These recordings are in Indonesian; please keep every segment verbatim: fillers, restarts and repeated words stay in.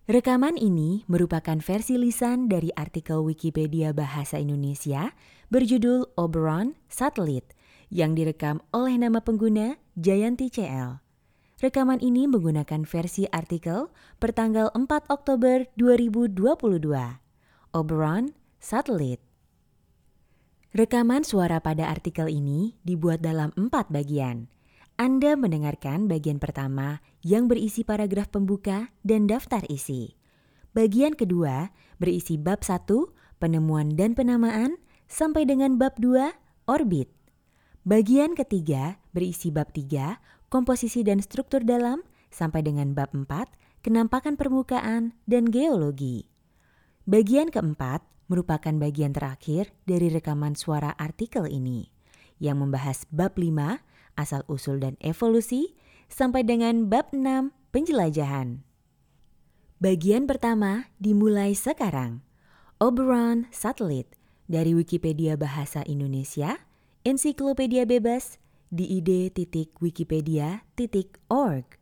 Rekaman ini merupakan versi lisan dari artikel Wikipedia Bahasa Indonesia berjudul Oberon Satelit yang direkam oleh nama pengguna Jayanti C L. Rekaman ini menggunakan versi artikel pertanggal empat Oktober dua ribu dua puluh dua. Oberon Satelit. Rekaman suara pada artikel ini dibuat dalam empat bagian. Anda mendengarkan bagian pertama yang berisi paragraf pembuka dan daftar isi. Bagian kedua berisi bab satu, penemuan dan penamaan, sampai dengan bab dua, orbit. Bagian ketiga berisi bab tiga, komposisi dan struktur dalam, sampai dengan bab empat, kenampakan permukaan dan geologi. Bagian keempat merupakan bagian terakhir dari rekaman suara artikel ini, yang membahas bab lima, asal-usul dan evolusi, sampai dengan bab enam, penjelajahan. Bagian pertama dimulai sekarang. Oberon Satelit dari Wikipedia Bahasa Indonesia, ensiklopedia bebas di i d titik wikipedia titik org.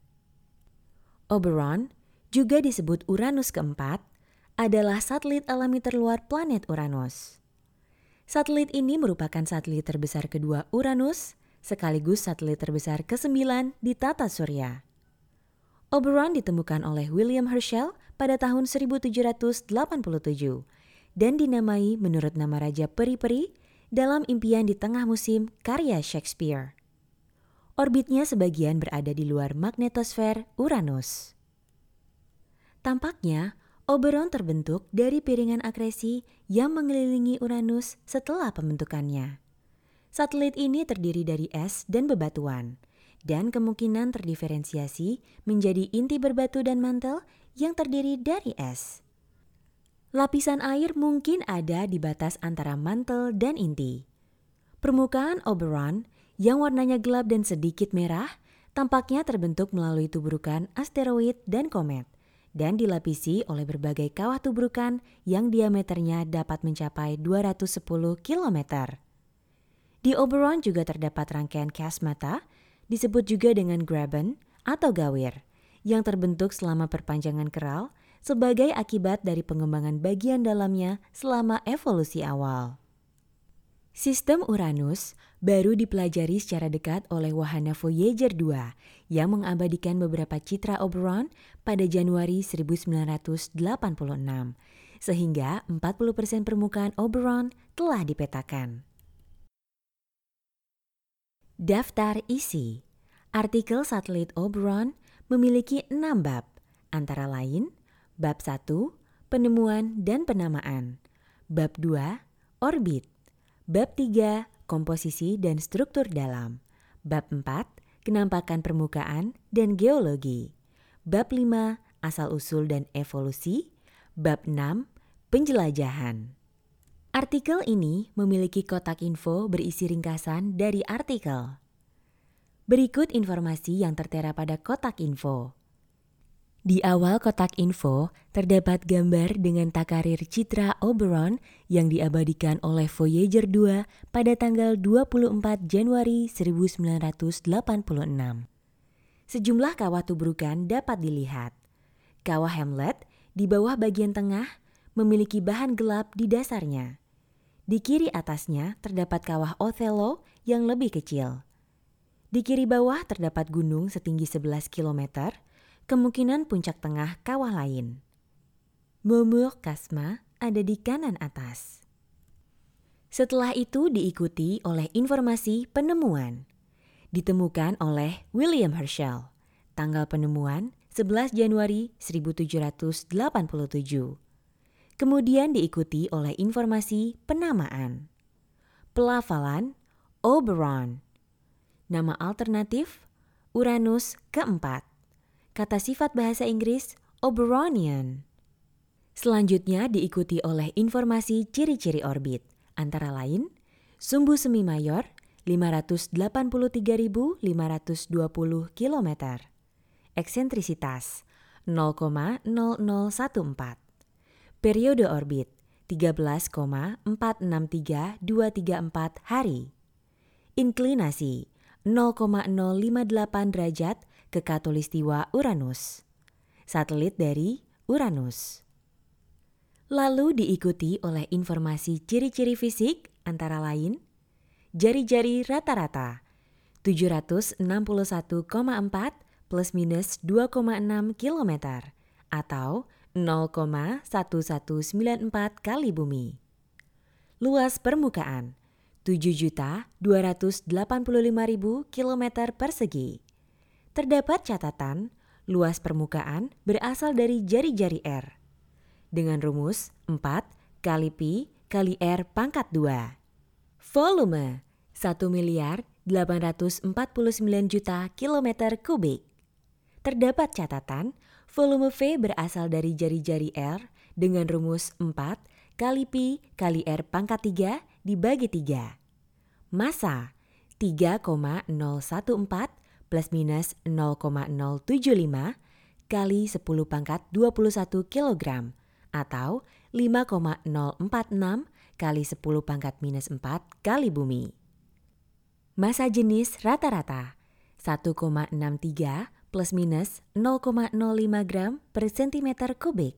Oberon, juga disebut Uranus keempat, adalah satelit alami terluar planet Uranus. Satelit ini merupakan satelit terbesar kedua Uranus, sekaligus satelit terbesar kesembilan di tata surya. Oberon ditemukan oleh William Herschel pada tahun seribu tujuh ratus delapan puluh tujuh dan dinamai menurut nama Raja Peri-Peri dalam Impian di Tengah Musim karya Shakespeare. Orbitnya sebagian berada di luar magnetosfer Uranus. Tampaknya, Oberon terbentuk dari piringan akresi yang mengelilingi Uranus setelah pembentukannya. Satelit ini terdiri dari es dan bebatuan, dan kemungkinan terdiferensiasi menjadi inti berbatu dan mantel yang terdiri dari es. Lapisan air mungkin ada di batas antara mantel dan inti. Permukaan Oberon yang warnanya gelap dan sedikit merah tampaknya terbentuk melalui tubrukan asteroid dan komet, dan dilapisi oleh berbagai kawah tubrukan yang diameternya dapat mencapai dua ratus sepuluh kilometer. Di Oberon juga terdapat rangkaian kiasmata, disebut juga dengan graben atau gawir, yang terbentuk selama perpanjangan keral sebagai akibat dari pengembangan bagian dalamnya selama evolusi awal. Sistem Uranus baru dipelajari secara dekat oleh wahana Voyager dua yang mengabadikan beberapa citra Oberon pada Januari seribu sembilan ratus delapan puluh enam, sehingga empat puluh persen permukaan Oberon telah dipetakan. Daftar isi. Artikel satelit Oberon memiliki enam bab, antara lain bab satu, penemuan dan penamaan, bab dua, orbit, bab tiga, komposisi dan struktur dalam, bab empat, kenampakan permukaan dan geologi, bab lima, asal-usul dan evolusi, bab enam, penjelajahan. Artikel ini memiliki kotak info berisi ringkasan dari artikel. Berikut informasi yang tertera pada kotak info. Di awal kotak info terdapat gambar dengan takarir citra Oberon yang diabadikan oleh Voyager dua pada tanggal dua puluh empat Januari seribu sembilan ratus delapan puluh enam. Sejumlah kawah tubrukan dapat dilihat. Kawah Hamlet di bawah bagian tengah memiliki bahan gelap di dasarnya. Di kiri atasnya terdapat kawah Othello yang lebih kecil. Di kiri bawah terdapat gunung setinggi sebelas kilometer, kemungkinan puncak tengah kawah lain. Momour-Kasma ada di kanan atas. Setelah itu diikuti oleh informasi penemuan. Ditemukan oleh William Herschel. Tanggal penemuan sebelas Januari seribu tujuh ratus delapan puluh tujuh. Kemudian diikuti oleh informasi penamaan. Pelafalan Oberon. Nama alternatif Uranus keempat. Kata sifat bahasa Inggris Oberonian. Selanjutnya diikuti oleh informasi ciri-ciri orbit, antara lain sumbu semi mayor lima ratus delapan puluh tiga ribu lima ratus dua puluh kilometer, eksentrisitas nol koma nol nol satu empat, periode orbit tiga belas koma empat enam tiga dua tiga empat hari, inklinasi nol koma nol lima delapan derajat ke khatulistiwa Uranus. Satelit dari Uranus. Lalu diikuti oleh informasi ciri-ciri fisik antara lain jari-jari rata-rata tujuh ratus enam puluh satu koma empat plus minus dua koma enam kilometer atau nol koma satu satu sembilan empat kali bumi. Luas permukaan tujuh juta dua ratus delapan puluh lima ribu kilometer persegi. Terdapat catatan luas permukaan berasal dari jari-jari R dengan rumus empat kali pi kali R pangkat dua. Volume satu miliar delapan ratus empat puluh sembilan juta kilometer kubik. Terdapat catatan volume V berasal dari jari-jari R dengan rumus empat kali pi kali R pangkat tiga dibagi tiga. Massa tiga koma nol satu empat plus minus nol koma nol tujuh lima kali sepuluh pangkat dua puluh satu kilogram atau lima koma nol empat enam kali sepuluh pangkat minus empat kali bumi. Massa jenis rata-rata satu koma enam tiga plus minus nol koma nol lima gram per sentimeter kubik.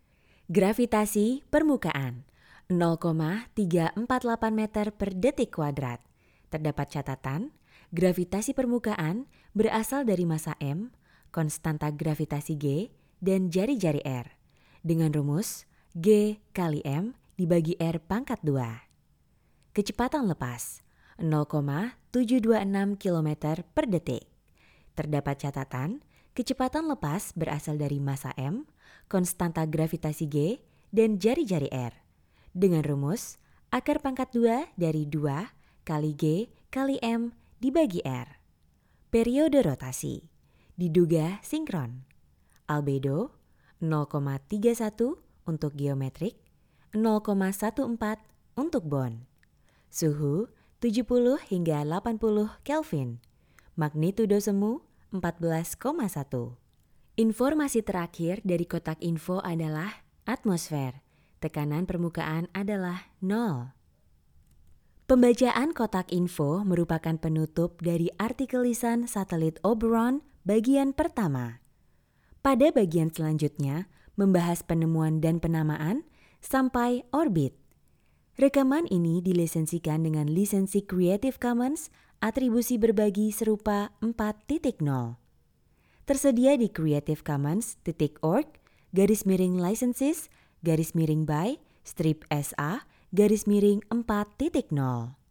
Gravitasi permukaan nol koma tiga empat delapan meter per detik kuadrat. Terdapat catatan, gravitasi permukaan berasal dari massa M, konstanta gravitasi G, dan jari-jari R. Dengan rumus G kali M dibagi R pangkat dua. Kecepatan lepas nol koma tujuh dua enam kilometer per detik. Terdapat catatan, kecepatan lepas berasal dari massa M, konstanta gravitasi G, dan jari-jari R. Dengan rumus akar pangkat dua dari dua kali G kali M dibagi R. Periode rotasi diduga sinkron. Albedo nol koma tiga satu untuk geometrik, nol koma satu empat untuk bond. Suhu tujuh puluh hingga delapan puluh Kelvin. Magnitudo semu empat belas koma satu. Informasi terakhir dari kotak info adalah atmosfer. Tekanan permukaan adalah nol. Pembacaan kotak info merupakan penutup dari artikel lisan satelit Oberon bagian pertama. Pada bagian selanjutnya, membahas penemuan dan penamaan sampai orbit. Rekaman ini dilisensikan dengan lisensi Creative Commons atribusi berbagi serupa empat titik nol. Tersedia di creative commons titik org, garis miring licenses, garis miring by, strip S A, garis miring empat titik nol.